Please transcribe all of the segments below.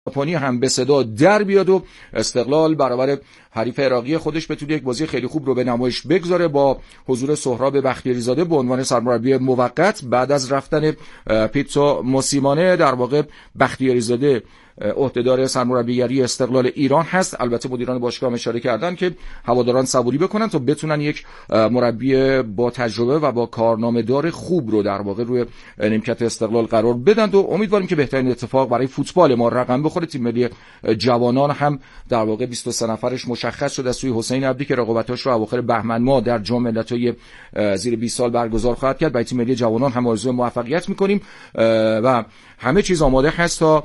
ژاپنی هم به صدا در بیاد و استقلال برابر حریف عراقی خودش بتونه یک بازی خیلی خوب رو به نمایش بگذاره با حضور سهراب بختیاری زاده به عنوان سرمربی موقت بعد از رفتن پیتسو موسیمانه. در واقع بختیاری زاده عهدهدار سرمربیگری استقلال ایران هست. البته مدیران باشگاه اشاره کردن که هواداران صبوری بکنن تا بتونن یک مربی با تجربه و با کارنامه‌دار خوب رو در واقع روی نیمکت استقلال قرار بدن و امیدواریم که بهترین اتفاق برای فوتبال ما رقم بخوره. تیم ملی جوانان هم در واقع 23 نفرش مشخص شده از سوی حسین عبدی که رقابتاش رو اواخر بهمن ماه در جام ملت‌های زیر 20 سال برگزار خواهد کرد. برای تیم ملی جوانان هم آرزوی موفقیت می‌کنیم و همه چیز آماده هست تا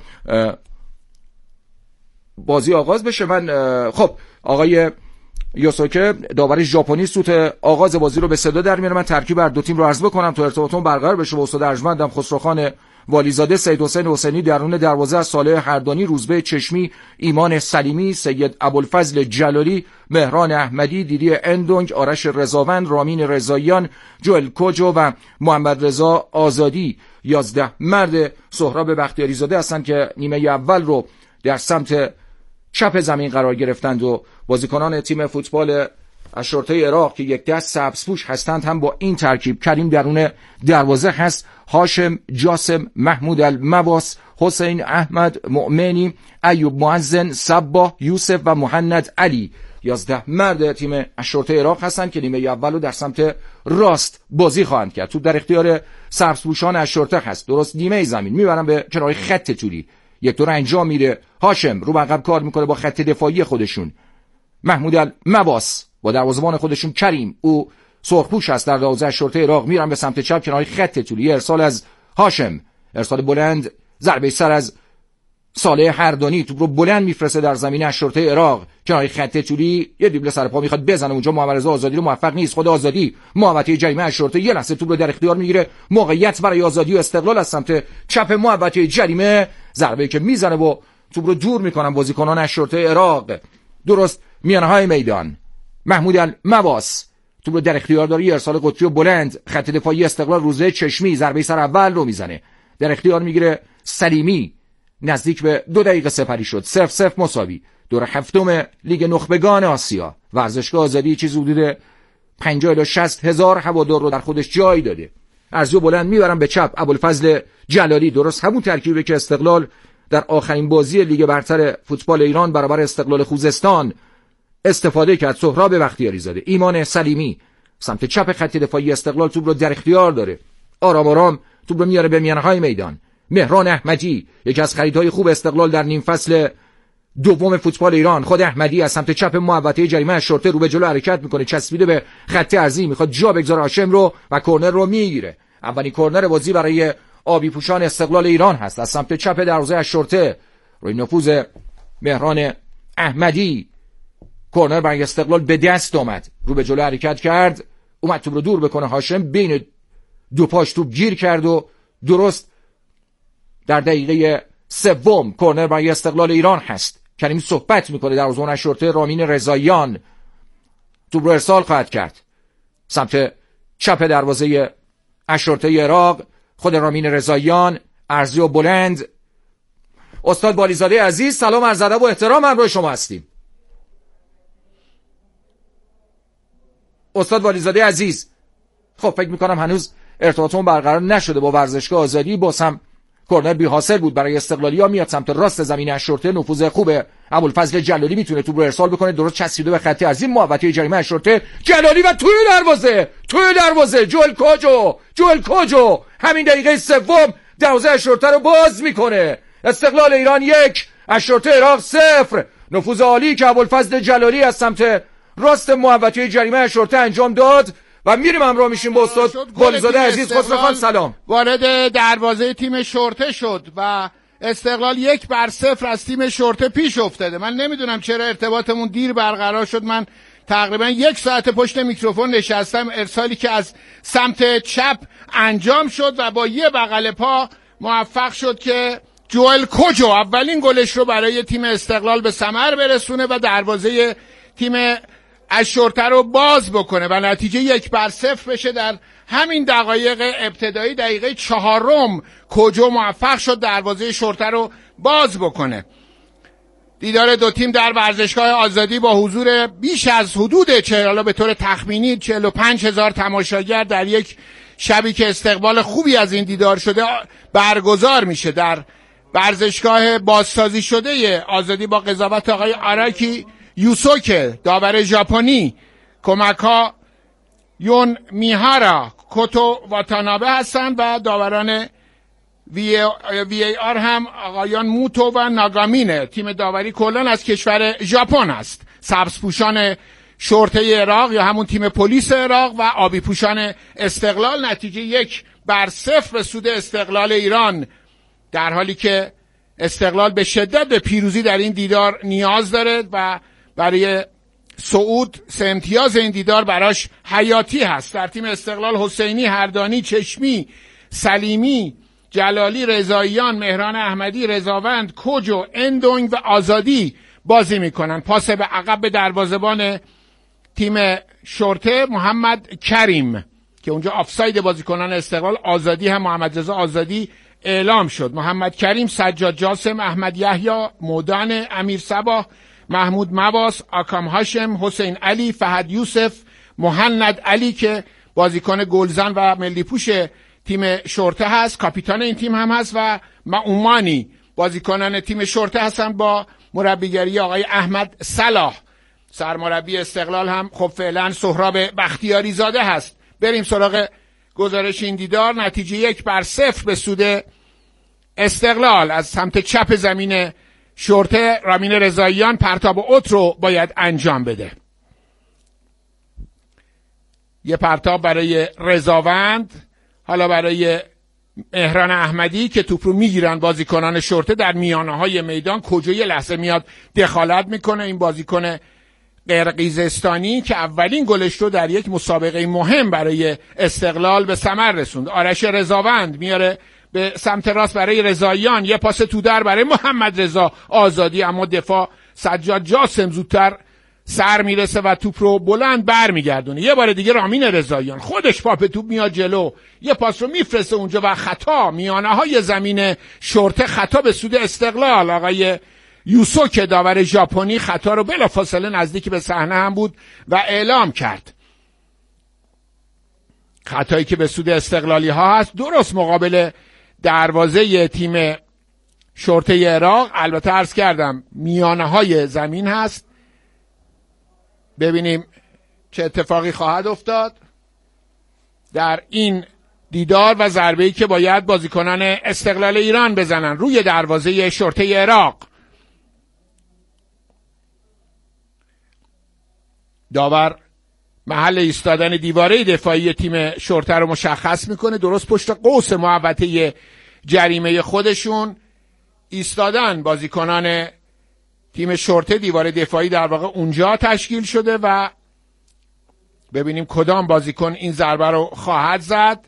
بازی آغاز بشه. من خب آقای یوسوکه داور ژاپنی سوت آغاز بازی رو به صدا در میاره. من ترکیب هر دو تیم رو عرض بکنم تا ارتباطمون برقرار بشه با استاد ارجمندم خسروخان والیزاده، سید حسین حسینی درون دروازه، صالح هردانی، روزبه چشمی، ایمان سلیمی، سید ابوالفضل جلالی، مهران احمدی، دیدی اندونگ، آرش رضاوند، رامین رضاییان، جوئل کوجو و محمد رضا آزادی 11 مرد سهراب بختیاری زاده هستند که نیمه اول رو در سمت چپ زمین قرار گرفتند و بازیکنان تیم فوتبال اشرطه عراق که یک دست سبزپوش هستند هم با این ترکیب: کریم درون دروازه هست، هاشم، جاسم، محمود المواس، حسین احمد، مؤمنی، ایوب معزن، صباح، یوسف و مهند علی 11 مرد تیم اشرطه عراق هستند که نیمه اول رو در سمت راست بازی خواهند کرد. توپ در اختیار سبزپوشان اشرطه هست، درست نیمه زمین میبرن به کنار خط طولی، یک دور انجام میره، هاشم رو عقب کار میکنه با خط دفاعی خودشون، محمود المواس با دروازه‌بان خودشون کریم، او سرخپوش است در دروازه اشرطه عراق، میرن به سمت چپ کنار خط طولی، ارسال از هاشم، ارسال بلند، ضربه سر از صالح هردانی، توپ رو بلند میفرسته در زمین اشرطه عراق کنار خط طولی، یه دریبل سر پا میخواد بزنه اونجا، محمد رضا آزادی رو موفق نیست. خود آزادی محوطه جریمه اشرطه یه لحظه توپ رو در اختیار میگیره، موقعیت برای آزادی و استقلال از سمت چپ محوطه جریمه، ضربه‌ای که میزنه و توپ رو دور میکنن بازیکنان اشرطه عراق درست میانهای میدان. محمود المواس توپ رو در اختیار داره، ارسال قطبی و بلند، خط دفاعی استقلال، روزه چشمی ضربه سر اول رو میزنه، در اختیار میگیره سلیمی، نزدیک به 2 دقیقه سپری شد، 0-0 مساوی. دور هفتم لیگ نخبگان آسیا، ورزشگاه آزادی چیز حدود 50 الی 60 هزار هوادار رو در خودش جای داده. ارزیو بلند میبرن به چپ، ابوالفضل جلالی، درست همون ترکیبی که استقلال در آخرین بازی لیگ برتر فوتبال ایران برابر استقلال خوزستان استفاده کرد. سهراب بختیاری زاده، ایمان سلیمی سمت چپ خط دفاعی استقلال توپ رو در اختیار داره، آرام آرام توپ رو میاره به میانهای میدان. مهران احمدی، یکی از خریدهای خوب استقلال در نیم فصل دوم فوتبال ایران، خود احمدی از سمت چپ محوطه جریمه اشرطه رو به جلو حرکت میکنه، چسبیده به خط عرضی، میخواد جا بگذاره هاشم رو و کرنر رو میگیره. اولین کرنر بازی برای آبی پوشان استقلال ایران هست از سمت چپ دروازه اشرطه، روی نفوذ مهران احمدی کرنر برای استقلال به دست آمد، رو به جلو حرکت کرد، اومد توپ رو دور بکنه، هاشم بین دو پاش توپ گیر کرد و درست در دقیقه سوم کرنر برای استقلال ایران هست. کریم صحبت میکنه در زون اشرطه، رامین رضاییان توپ رو ارسال خواهد کرد سمت چپ دروازه اشرطه عراق، خود رامین رضاییان، ارزی و بلند. استاد والیزاده عزیز سلام عرض ادب و احترام همراه شما هستیم. استاد والیزاده عزیز، خب فکر میکنم هنوز ارتباطمون برقرار نشده با ورزشگاه آزادی، باز هم کرنر بی حاصل بود برای استقلالیا. میاد سمت راست زمین اشرطه، نفوذ خوب ابوالفضل جلالی، میتونه توپ رو ارسال بکنه، درست چسبیده به خط عرضی محوطه جریمه اشرطه، جلالی و توی دروازه جوئل کوجو همین دقیقه سوم دروازه اشرطه رو باز میکنه. استقلال ایران 1 اشرطه عراق 0. نفوذ عالی که ابوالفضل جلالی از سمت راست محوطه جریمه اشرطه انجام داد و میریم همراه میشیم با استاد والیزاده عزیز. خسروخان سلام. وارد دروازه تیم شرطه شد و استقلال 1-0 از تیم شرطه پیش افتاده. من نمیدونم چرا ارتباطمون دیر برقرار شد، من تقریبا 1 ساعت پشت میکروفون نشستم. ارسالی که از سمت چپ انجام شد و با یه بغل پا موفق شد که جوئل کوجو اولین گلش رو برای تیم استقلال به ثمر برسونه و دروازه تیم اشرطه رو باز بکنه و نتیجه 1-0 بشه. در همین دقایق ابتدایی، دقیقه 4 کوجو موفق شد دروازه شرطه رو باز بکنه. دیدار دو تیم در ورزشگاه آزادی با حضور بیش از حدود به طور تخمینی 45,000 تماشاگر در یک شبی که استقبال خوبی از این دیدار شده برگزار میشه در ورزشگاه بازسازی شده آزادی با قضاوت آقای آراکی یوسوکه، داور ژاپنی. کمک‌ها یون میهارا، کوتو واتانابه هستند و داوران وی آر هم آقایان موتو و ناگامینه. تیم داوری کلان از کشور ژاپن است. سبزپوشان شرطه عراق یا همون تیم پلیس عراق و آبی پوشان استقلال. نتیجه 1-0 به سود استقلال ایران، در حالی که استقلال به شدت به پیروزی در این دیدار نیاز داره و برای صعود 3 امتیاز این دیدار براش حیاتی هست. در تیم استقلال حسینی، هردانی، چشمی، سلیمی، جلالی، رضاییان، مهران احمدی، رضاوند، کوجو، اندونگ و آزادی بازی میکنن. پاس به عقب به دروازه‌بان تیم شرطه محمد کریم که اونجا آفساید بازیکنان استقلال آزادی هم محمد رضا آزادی اعلام شد. محمد کریم، سجاد جاسم، احمد یحیی، مودان، امیر صباح، محمود مواس، آکام هاشم، حسین علی، فهد یوسف، مهند علی که بازیکن گلزن و ملی پوش تیم شرطه هست، کاپیتان این تیم هم هست، و معومانی بازیکنان تیم شرطه هستن با مربیگری آقای احمد صلاح. سرمربی استقلال هم خب فعلا سهراب بختیاری زاده هست. بریم سراغ گزارش این دیدار. نتیجه 1-0 به سود استقلال. از سمت چپ زمین شرطه رامین رضاییان پرتاب اوت رو باید انجام بده. یه پرتاب برای رضاوند، حالا برای مهران احمدی که توپ رو میگیرن بازیکنان شرطه در میانه های میدان. کجا یه لحظه میاد دخالت میکنه این بازیکن قرقیزستانی که اولین گلش رو در یک مسابقه مهم برای استقلال به ثمر رسوند. آرش رضاوند میاره به سمت راست برای رضاییان، یه پاس تو در برای محمد رضا آزادی، اما دفاع سجاد جاسم زودتر سر میرسه و توپ رو بلند بر میگردونه. یه بار دیگه رامین رضاییان خودش پاپ توپ میاد جلو، یه پاس رو میفرسته اونجا و خطا میانه های زمین شرطه، خطا به سود استقلال. آقای یوسوکه داور ژاپنی خطا رو بلافاصله نزدیک به صحنه هم بود و اعلام کرد. خطایی که به سود استقلالی ها هست، درست مقابل دروازه تیم شرطه عراق. البته عرض کردم میانه های زمین هست. ببینیم چه اتفاقی خواهد افتاد در این دیدار و ضربه‌ای که باید بازیکنان استقلال ایران بزنن روی دروازه شرطه عراق. داور محل ایستادن دیواره دفاعی تیم شرطه رو مشخص میکنه. درست پشت قوس محوطه جریمه خودشون ایستادن بازیکنان تیم شرطه. دیواره دفاعی در واقع اونجا تشکیل شده و ببینیم کدام بازیکن این ضربه رو خواهد زد.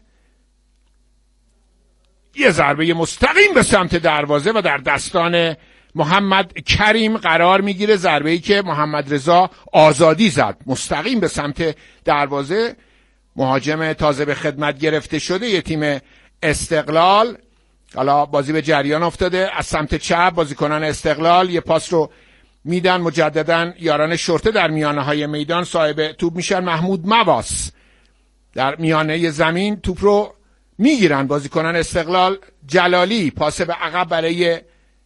یه ضربه مستقیم به سمت دروازه و در دستان محمد کریم قرار میگیره. ضربه‌ای که محمد رضا آزادی زد مستقیم به سمت دروازه. مهاجم تازه به خدمت گرفته شده یه تیم استقلال. حالا بازی به جریان افتاده. از سمت چپ بازیکنان استقلال یه پاس رو میدن مجددا یاران شرطه در میانه های میدان صاحب توپ میشن. محمود مواس در میانه زمین توپ رو میگیرن بازیکنان استقلال. جلالی پاس به عقب برای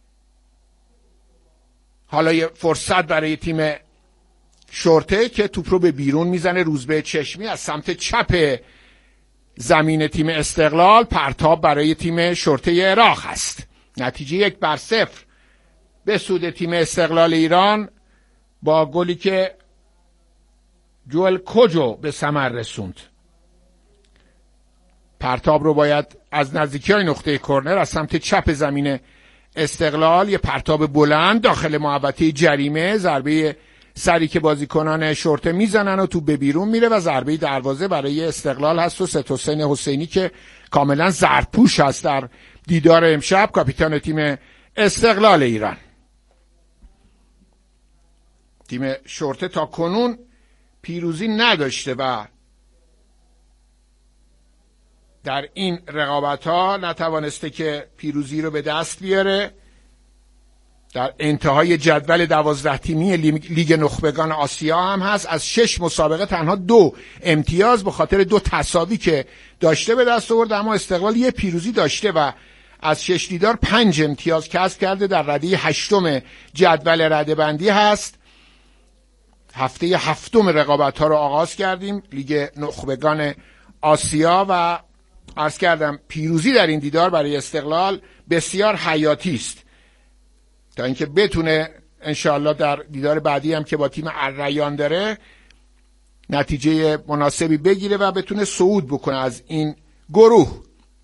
حالا یه فرصت برای تیم شرطه که توپ رو به بیرون میزنه. روزبه چشمی از سمت چپ زمین تیم استقلال. پرتاب برای تیم شرطه عراق هست. نتیجه 1-0 به سود تیم استقلال ایران با گلی که جوئل کوجو به ثمر رسوند. پرتاب رو باید از نزدیکی‌های نقطه کرنر از سمت چپ زمین استقلال، یه پرتاب بلند داخل محوطه جریمه، ضربه سری که بازیکنان شرطه میزنن و تو به بیرون میره و ضربه دروازه برای استقلال هست و ست حسین حسینی که کاملا زرپوش هست در دیدار امشب، کاپیتان تیم استقلال ایران. تیم شرطه تا کنون پیروزی نداشته و در این رقابت ها نتوانسته که پیروزی رو به دست بیاره. در انتهای جدول 12 تیمی لیگ نخبگان آسیا هم هست. از 6 مسابقه تنها 2 امتیاز به خاطر 2 تساوی که داشته به دست آورد، اما استقلال 1 پیروزی داشته و از 6 دیدار 5 امتیاز کسب کرده. در رده 8 جدول رده‌بندی هست. هفته 7 رقابت‌ها رو آغاز کردیم، لیگ نخبگان آسیا، و عرض کردم پیروزی در این دیدار برای استقلال بسیار حیاتی است تا اینکه بتونه انشاءالله در دیدار بعدی هم که با تیم الریان داره نتیجه مناسبی بگیره و بتونه صعود بکنه از این گروه.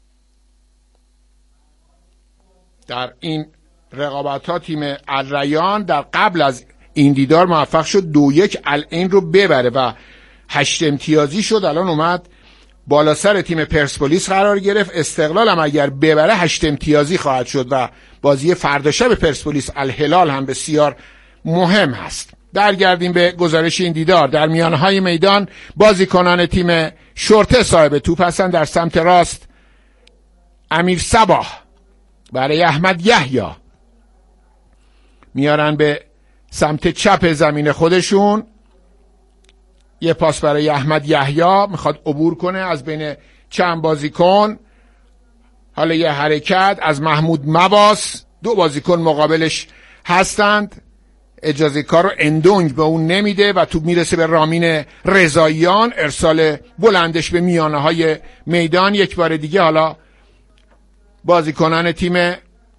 در این رقابت‌ها تیم الریان در قبل از این دیدار موفق شد 2-1 العین رو ببره و 8 امتیازی شد. الان اومد بالا سر تیم پرسپولیس قرار گرفت. استقلال هم اگر ببره 8 امتیازی خواهد شد و بازی فردا شب پرسپولیس الهلال هم بسیار مهم هست. برگردیم به گزارش این دیدار. در میانهای میدان بازیکنان تیم شورته صاحب توپ هستند. در سمت راست امیر صباح برای احمد یحیی میارن به سمت چپ زمین خودشون. یه پاس برای احمد یحیی، میخواد عبور کنه از بین چند بازیکن. حالا یه حرکت از محمود مواس، 2 بازیکن مقابلش هستند. اجازه کار رو اندونگ به اون نمیده و توپ میرسه به رامین رضاییان. ارسال بلندش به میانه های میدان. یک بار دیگه حالا بازیکنان تیم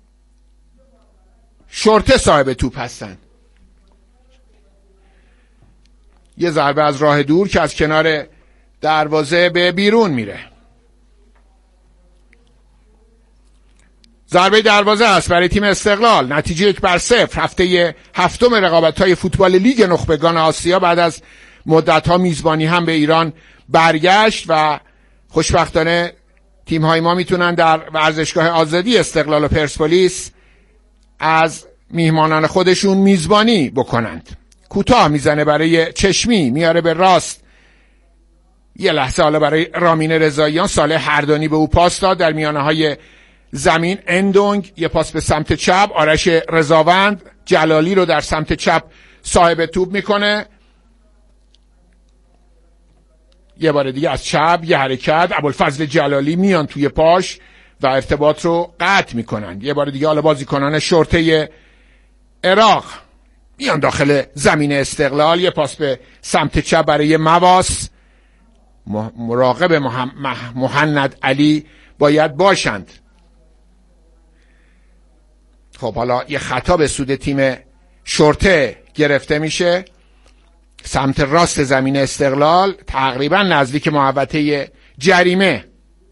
شورته صاحب توپ هستند. یه ضربه از راه دور که از کنار دروازه به بیرون میره. ضربه دروازه است برای تیم استقلال. نتیجه 1-0. هفته 7 رقابت‌های فوتبال لیگ نخبگان آسیا بعد از مدت‌ها میزبانی هم به ایران برگشت و خوشبختانه تیم‌های ما میتونن در ورزشگاه آزادی استقلال و پرسپولیس از میهمانان خودشون میزبانی بکنند. کوتاه میزنه برای چشمی، میاره به راست. یه لحظه حالا برای رامین رضاییان. صالح هردانی به او پاس داد در میانه های زمین. اندونگ یه پاس به سمت چپ. آرش رضاوند جلالی رو در سمت چپ صاحب توپ میکنه. یه بار دیگه از چپ یه حرکت. ابوالفضل جلالی میان توی پاش و ارتباط رو قطع میکنن. یه بار دیگه حالا بازیکنان شورته عراق میان داخل زمین استقلال. یه پاس به سمت چپ برای مواس. مراقب مهند علی باید باشند. خب حالا یه خطا به سود تیم شورته گرفته میشه. سمت راست زمین استقلال تقریبا نزدیک محوطه جریمه.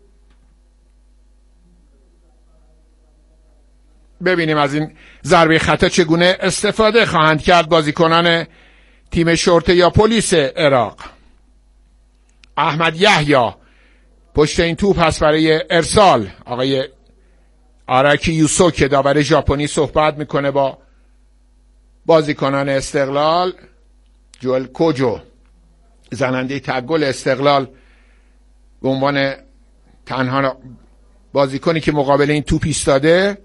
ببینیم از این ضربه خطا چگونه استفاده خواهند کرد بازیکنان تیم شورته یا پلیس عراق. احمد یحیی پشت این توپ هست برای ارسال. آقای آراکی یوسو که داور ژاپنی صحبت میکنه با بازیکنان استقلال. جوئل کوجو زننده تگ گل استقلال به عنوان تنها بازیکنی که مقابل این توپ ایستاده.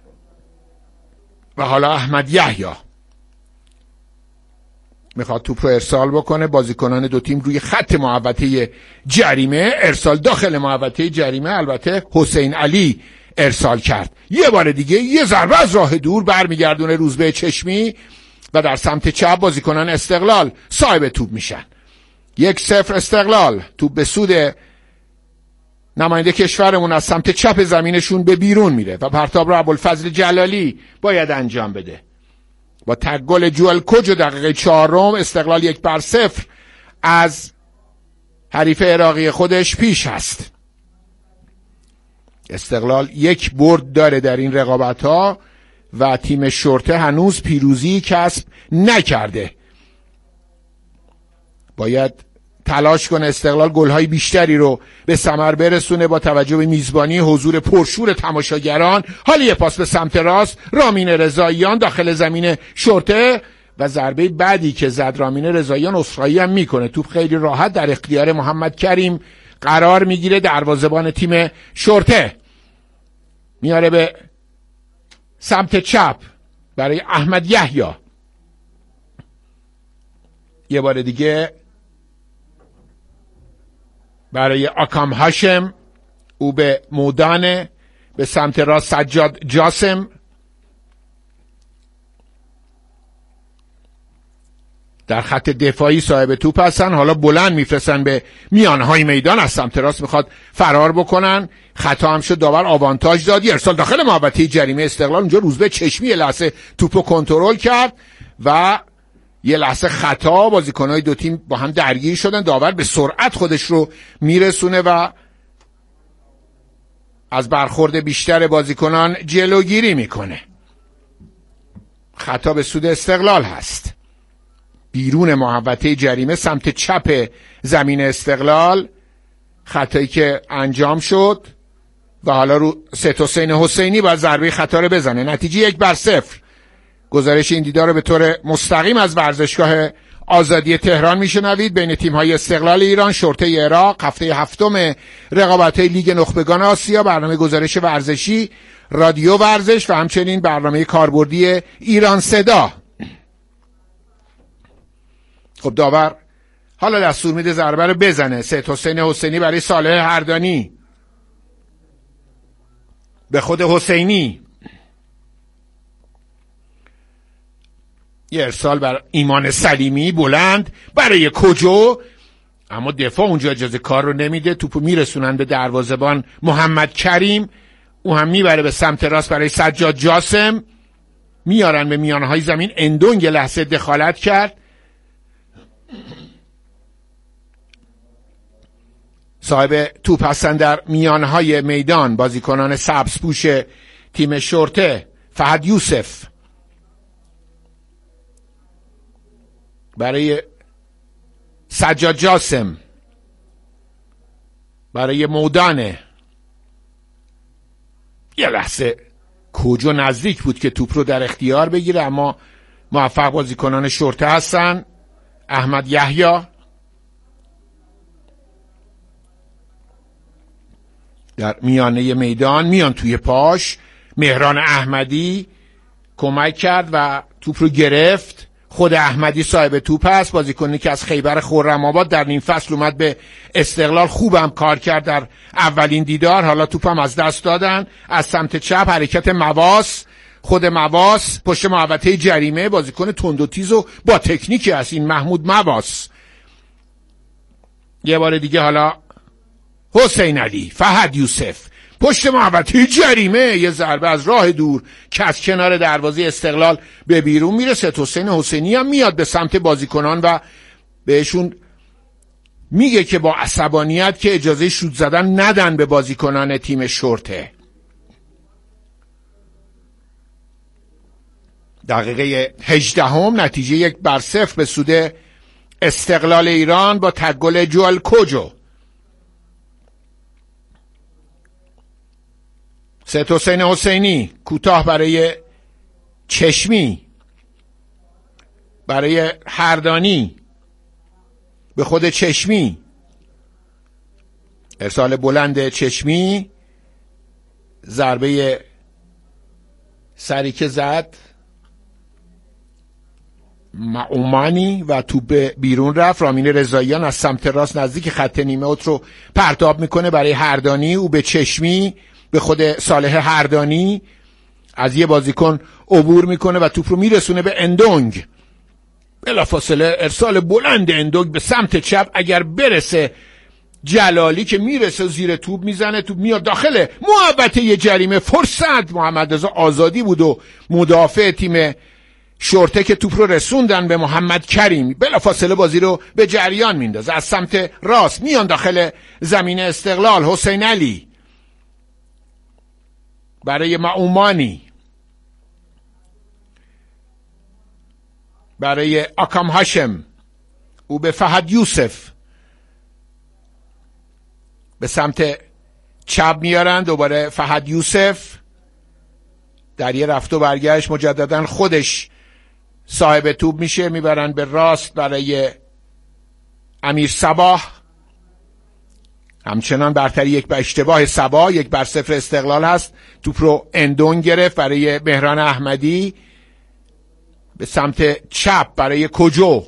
و حالا احمد یحیی میخواد توپ رو ارسال بکنه. بازیکنان دو تیم روی خط محوطه جریمه. ارسال داخل محوطه جریمه. البته حسین علی ارسال کرد. یه بار دیگه یه ضربه از راه دور برمیگردونه روزبه چشمی و در سمت چپ بازیکنان استقلال صاحب توپ میشن. 1-0 استقلال. توپ به سود نماینده کشورمون از سمت چپ زمینشون به بیرون میره و پرتاب رو ابوالفضل جلالی باید انجام بده. با تگ گل جوئل کوجو دقیقه 4 استقلال 1-0 از حریف عراقی خودش پیش هست. استقلال 1 برد داره در این رقابت‌ها و تیم شورته هنوز پیروزی کسب نکرده. باید تلاش کنه استقلال گل‌های بیشتری رو به ثمر برسونه با توجه به میزبانی حضور پرشور تماشاگران. حالا یه پاس به سمت راست. رامین رضاییان داخل زمین شورته و ضربه بعدی که زد رامین رضاییان اسرایی هم میکنه. توپ خیلی راحت در اختیار محمد کریم قرار میگیره. دروازه‌بان تیم شورته میاره به سمت چپ برای احمد یحیی. یه بار دیگه برای آکام هاشم، او به مودانه. به سمت راست سجاد جاسم، در خط دفاعی صاحب توپ هستن. حالا بلند میفرستن به میانهای میدان، از سمت راست میخواد فرار بکنن، خطا هم شد، داور آوانتاژ داد. ارسال داخل محوطه جریمه استقلال. اونجا روزبه چشمی یه لحظه توپو کنترل کرد و یه لحظه خطا، بازیکن‌های دو تیم با هم درگیر شدن. داور به سرعت خودش رو میرسونه و از برخورد بیشتر بازیکنان جلوگیری میکنه. خطا به سود استقلال هست. بیرون محوطه جریمه سمت چپ زمین استقلال خطایی که انجام شد و حالا رو سید حسین حسینی باید ضربه خطا رو بزنه. نتیجه 1-0. گزارش این دیدار رو به طور مستقیم از ورزشگاه آزادی تهران میشنوید. بین تیم‌های استقلال ایران، شرطه عراق، هفته هفتم رقابت‌های لیگ نخبگان آسیا. برنامه گزارش ورزشی رادیو ورزش و همچنین برنامه کاربردی ایران صدا. خب داور حالا دستور میده ضربه رو بزنه. سید حسین حسینی برای صالح هردانی، به خود حسینی. یه ارسال بر ایمان سلیمی بلند برای کجو، اما دفاع اونجا اجازه کار رو نمیده. توپو میرسونن به دروازه‌بان محمد کریم، او هم میبره به سمت راست برای سجاد جاسم. میارن به میانهای زمین. اندونگ لحظه دخالت کرد. صاحب توپ هستن در میانهای میدان بازیکنان سبزپوش تیم شرطه. فهد یوسف برای سجاد جاسم، برای مودانه. یه لحظه کجا نزدیک بود که توپ رو در اختیار بگیره، اما موفق بازیکنان شرطه هستن. احمد یحیی در میانه میدان، میان توی پاش. مهران احمدی کمک کرد و توپ رو گرفت. خود احمدی صاحب توپ است، بازیکنی که از خیبر خرم‌آباد در نیم فصل اومد به استقلال. خوبم کار کرد در اولین دیدار. حالا توپم از دست دادن. از سمت چپ حرکت مواس، خود مواس پشت محوطه جریمه، بازیکن تند و تیز و با تکنیکی است این محمود مواس. یه بار دیگه حالا حسین علی، فهد یوسف پشت محوطه جریمه، یه ضربه از راه دور که از کنار دروازه استقلال به بیرون میرسه. حسین حسینی هم میاد به سمت بازیکنان و بهشون میگه که با عصبانیت که اجازه شوت زدن ندن به بازیکنان تیم شرطه. دقیقه 18 نتیجه 1-0 به سود استقلال ایران با تک گل جوال کوجو. سید حسین حسینی کوتاه برای چشمی، برای هردانی، به خود چشمی. ارسال بلند چشمی، ضربه سری که زد معومانی و توپ بیرون رفت. رامین رضاییان از سمت راست نزدیک خط نیمه اوت رو پرتاب میکنه برای هردانی. او به چشمی، به خود صالح هردانی، از یه بازیکن عبور میکنه و توپ رو میرسونه به اندونگ. بلافاصله ارسال بلند اندونگ به سمت چپ. اگر برسه جلالی که میرسه زیر توپ میزنه، توپ میاد داخل محوطه جریمه. فرصت محمد رضا آزادی بود و مدافع تیم شرطه که توپ رو رسوندن به محمد کریم. بلافاصله بازی رو به جریان میندازه. از سمت راست میان داخل زمین استقلال. حسین علی برای معومانی، برای آکام هاشم، او به فهد یوسف، به سمت چپ میارن. دوباره فهد یوسف در یه رفت و برگشت مجددا خودش صاحب توپ میشه. میبرن به راست برای امیر صباح. همچنان برتری 1 به اشتباه صباح. 1-0 استقلال هست. توپ رو اندون گرفت برای مهران احمدی. به سمت چپ برای کجو.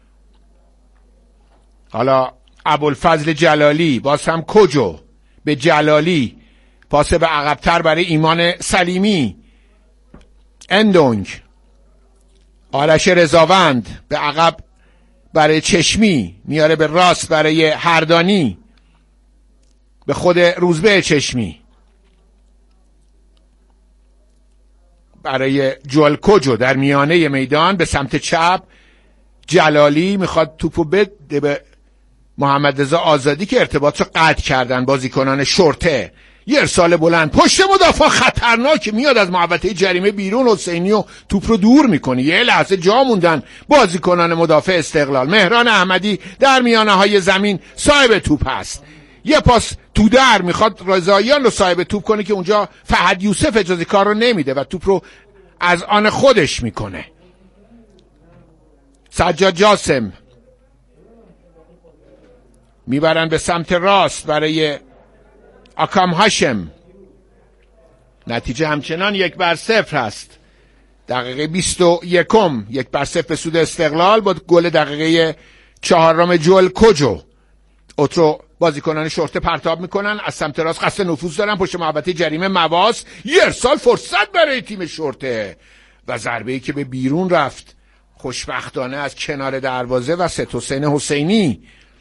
حالا ابوالفضل جلالی باز هم کجو به جلالی، پاس به عقبتر برای ایمان سلیمی، اندونگ. آرش رضاوند به عقب برای چشمی، میاره به راست برای هردانی، به خود روزبه چشمی، برای جوال کجو در میانه میدان به سمت چپ. جلالی میخواد توپو بده به محمد رضا آزادی که ارتباط رو قطع کردن بازیکنان شرطه. یه ارسال بلند پشت مدافع خطرناک میاد از محوطه جریمه بیرون. حسینی و توپ رو دور میکنه. یه لحظه جا موندن بازیکنان مدافع استقلال. مهران احمدی در میانه های زمین صاحب توپ هست. یه پاس تو در میخواد رضاییان رو صاحب توپ کنه که اونجا فهد یوسف اجازه کار رو نمیده و توپ رو از آن خودش میکنه. سجاد جاسم میبرن به سمت راست برای اکام هاشم. نتیجه همچنان 1-0 هست. دقیقه 21 1-0 به سود استقلال با گل دقیقه 4 جوال کجو. اترو بازیکنان شرطه پرتاب میکنن از سمت راست، قصد نفوذ دارن پشت محوطه جریمه. مواس یه ارسال فرصت برای تیم شرطه و ضربه‌ای که به بیرون رفت خوشبختانه از کنار دروازه و ست حسین حسینی.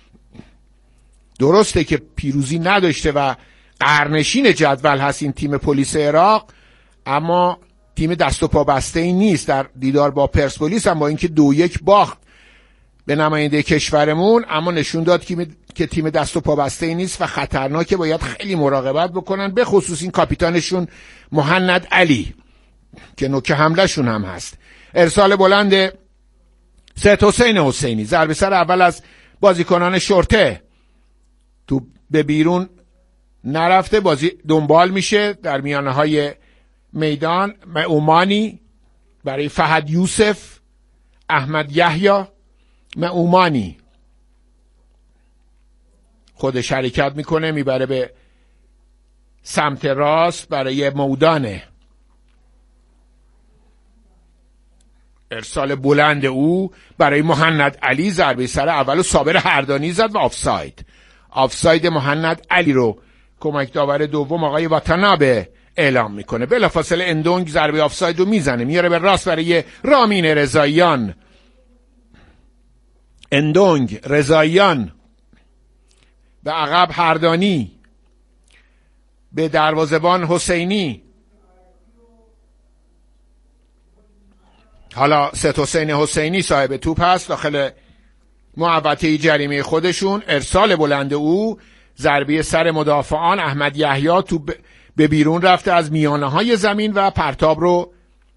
درسته که پیروزی نداشته و قرنشین جدول هست این تیم پلیس عراق، اما تیم دست و پا بسته ای نیست. در دیدار با پرسپولیس هم با اینکه 2-1 باخت به نماینده کشورمون، اما نشون داد که تیم دست و پا بسته ای نیست و خطرناکه. باید خیلی مراقبت بکنن، به خصوص این کاپیتانشون مهند علی که نوک حمله شون هم هست. ارسال بلند ست حسین حسینی، ضربه سر اول از بازیکنان شرطه، تو به بیرون نرفته، بازی دنبال میشه در میانه های میدان. معومانی برای فهد یوسف، احمد یحیی، معومانی خودش حرکت میکنه، میبره به سمت راست برای مودانه. ارسال بلند او برای مهند علی، ضربه سر اول و صابر هردانی زد و آفساید مهند علی رو کمک داور دوم آقای واتنابه اعلام میکنه. بلافاصله اندونگ ضربه آفساید رو میزنه، میاره به راست برای رامین رضاییان. اندونگ، رضاییان به عقب، هردانی به دروازه‌بان حسینی. حالا ست حسین حسینی صاحب توپ هست داخل محوطه جریمه خودشون. ارسال بلند او، ضربه سر مدافعان. احمد یحیی توپ به بیرون رفته از میانه های زمین و پرتاب رو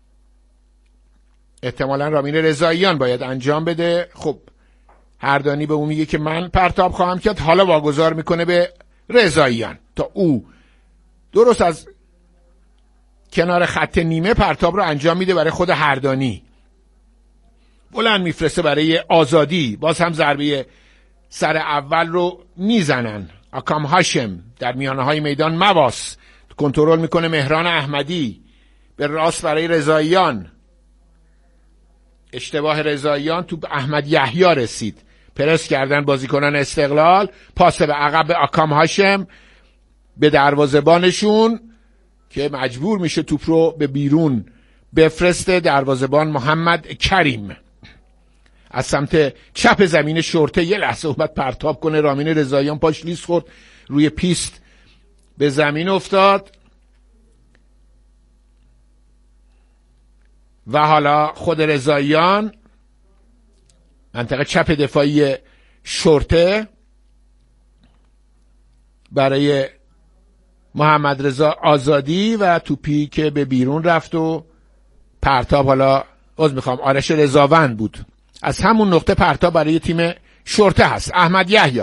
احتمالاً رامین رضاییان باید انجام بده. خب هردانی به اون میگه که من پرتاب خواهم کرد، حالا واگذار میکنه به رضاییان تا او درست از کنار خط نیمه پرتاب رو انجام میده برای خود هردانی. بلند میفرسته برای آزادی، باز هم ضربه سر اول رو میزنن. اکام هاشم در میانه های میدان. مواس کنترل میکنه مهران احمدی به راست برای رضاییان. اشتباه رضاییان، تو احمد یحیی رسید، پرس کردن بازیکنان استقلال. پاس به عقب به اکام هاشم به دروازه‌بانشون که مجبور میشه توپ رو به بیرون بفرسته. دروازه‌بان محمد کریم از سمت چپ زمین شرطه یه لحظه اومد پرتاب کنه. رامین رضاییان پاش لیس خورد، روی پیست به زمین افتاد و حالا خود رضاییان منطقه چپ دفاعی شرطه برای محمد رضا آزادی و توپی که به بیرون رفت و پرتاب، حالا آرش رضاوند بود، از همون نقطه پرتاب برای تیم شرطه هست. احمد یحیی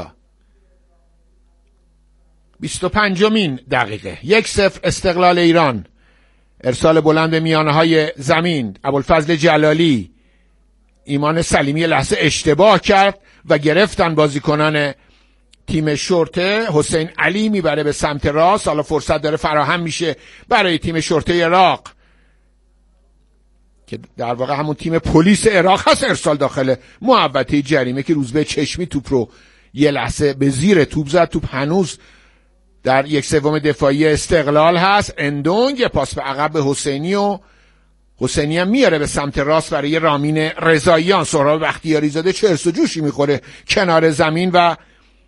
25مین دقیقه 1-0 استقلال ایران. ارسال بلند به میانه های زمین. ابوالفضل جلالی، ایمان سلیمی لحظه اشتباه کرد و گرفتن بازیکنان تیم شرطه. حسین علی میبره به سمت راست، حالا فرصت داره فراهم میشه برای تیم شرطه عراق. که در واقع همون تیم پلیس عراق هست ارسال داخل محوطه جریمه که روزبه چشمی توپ رو یه لحظه به زیر توپ زد. توپ هنوز در 1/3 دفاعی استقلال هست. اندونگ پاس به عقب به حسینی و حسینی هم میاره به سمت راست برای رامین رضاییان. سهراب بختیاری زاده چرس و جوشی میخوره کنار زمین و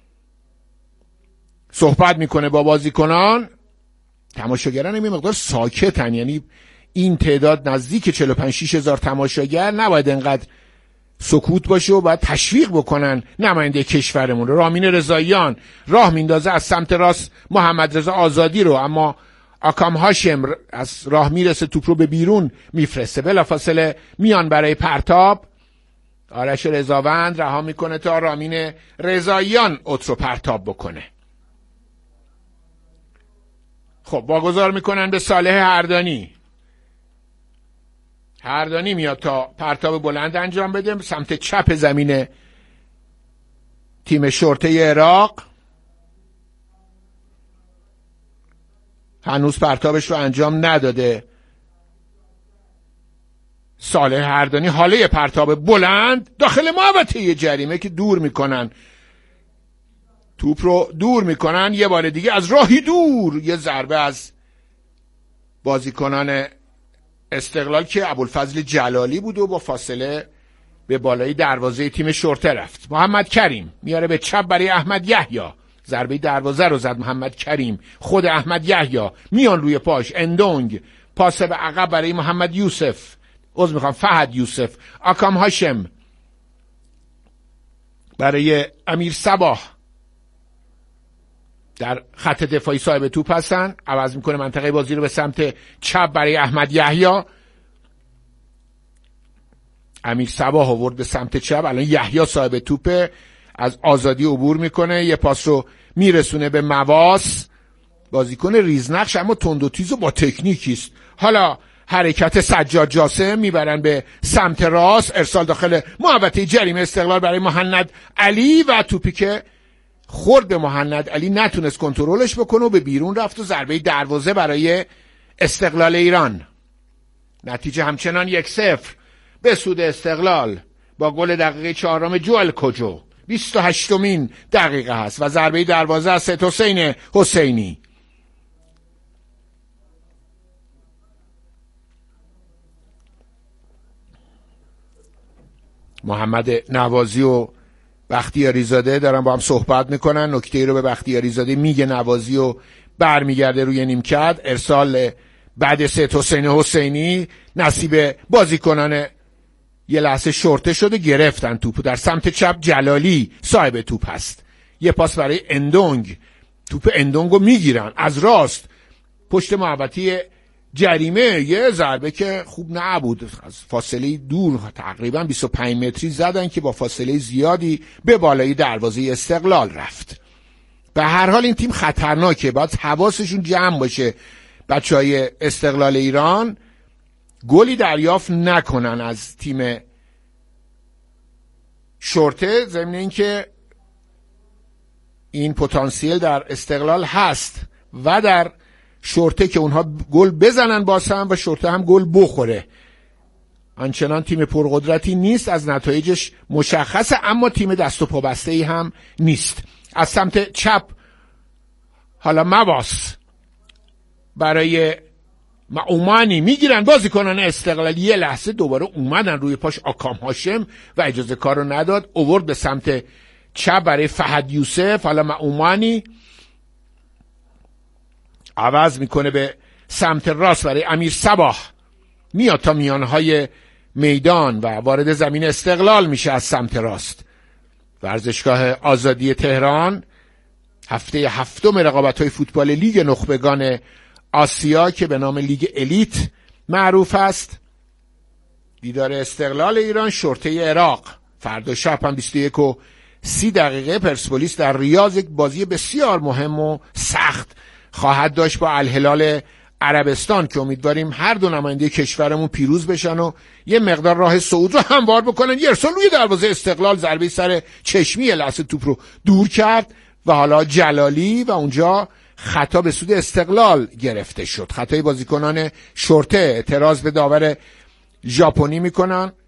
صحبت میکنه با بازیکنان. تماشاگران این مقدار ساکتن، یعنی این تعداد نزدیک 45-46 هزار تماشاگر نباید انقدر سکوت باشه و باید تشویق بکنن نماینده کشورمون. رامین رضاییان راه میندازه از سمت راست محمد رضا آزادی رو، اما آکام هاشم از راه میرسه توپ رو به بیرون میفرسته. بلافاصله میان برای پرتاب. آرش رضاوند رها میکنه تا رامین رضاییان اوت رو پرتاب بکنه. خب واگذار میکنن به صالح هردانی. هردانی میاد تا پرتاب بلند انجام بده سمت چپ زمین تیم شرطه عراق. هنوز پرتابش رو انجام نداده صالح هردانی. حاله پرتاب بلند داخل محوطه جریمه که دور میکنن، توپ رو دور میکنن. یه بار دیگه از راهی دور یه ضربه از بازیکنان استقلال که ابوالفضل جلالی بود و با فاصله به بالای دروازه تیم شرطه رفت. محمد کریم میاره به چپ برای احمد یحیی. ضربه دروازه رو زد محمد کریم. خود احمد یحیی میان روی پاش. اندونگ پاس به عقب برای محمد یوسف، فهد یوسف. آکام هاشم برای امیر صباح در خط دفاعی صاحب توپ هستن. عوض میکنه منطقه بازی رو به سمت چپ برای احمد یحیی. امیر صباح آورد به سمت چپ. الان یحیی صاحب توپ از آزادی عبور میکنه، یه پاس رو میرسونه به مواس. بازیکن ریزنقش اما تند و تیز و با تکنیکی است. حالا حرکت سجاد جاسم میبرن به سمت راست. ارسال داخل محوطه جریمه استقلال برای مهند علی و توپی که خورد به مهند علی نتونست کنترلش بکنه و به بیرون رفت و ضربه دروازه برای استقلال ایران. نتیجه همچنان 1-0 به سود استقلال با گل دقیقه 4 جوال کجو. 28مین دقیقه هست و ضربه دروازه از سید حسین حسینی. محمد نوازی و بختیاری زاده دارن با هم صحبت میکنن. نکته رو به بختیاری زاده میگه، نوازی و برمیگرده روی نیمکت. ارسال بعد سید حسین حسینی نصیب بازیکنان یه لحظه شورته شده، گرفتن توپو. در سمت چپ جلالی صاحب توپ هست. یه پاس برای اندونگ. توپ اندونگو میگیرن از راست پشت محوطه جریمه. یه ضربه که خوب نبود، از فاصله دور تقریبا 25 متری زدن که با فاصله زیادی به بالای دروازه استقلال رفت. به هر حال این تیم خطرناکه، باید حواسشون جمع باشه بچهای استقلال ایران گلی دریافت نکنن از تیم شرطه. ضمن این که این پتانسیل در استقلال هست و در شرطه که اونها گل بزنن باز هم و شرطه هم گل بخوره. آنچنان تیم پرقدرتی نیست، از نتایجش مشخصه، اما تیم دست و پا بسته ای هم نیست. از سمت چپ حالا مواس برای معومانی میگیرن بازیکنان استقلالی. یه لحظه دوباره اومدن روی پاش آکام هاشم و اجازه کار رو نداد، اوورد به سمت چپ برای فهد یوسف. حالا معومانی عوض میکنه به سمت راست برای امیر صباح. میاد تا میانهای میدان و وارد زمین استقلال میشه از سمت راست. ورزشگاه آزادی تهران هفته 7 رقابت‌های فوتبال لیگ نخبگان آسیا که به نام لیگ الیت معروف است. دیدار استقلال ایران شرطه عراق فردا شب هم 21:30 پرسپولیس در ریاض یک بازی بسیار مهم و سخت خواهد داشت با الهلال عربستان که امیدواریم هر دو نماینده کشورمون پیروز بشن و یه مقدار راه صعود رو هموار بکنن. یه ارسال روی دروازه استقلال، ضربه سر چشمی لحظه توپ رو دور کرد و حالا جلالی و اونجا خطا به سود استقلال گرفته شد. خطای بازیکنان شرطه، اعتراض به داور ژاپنی میکنن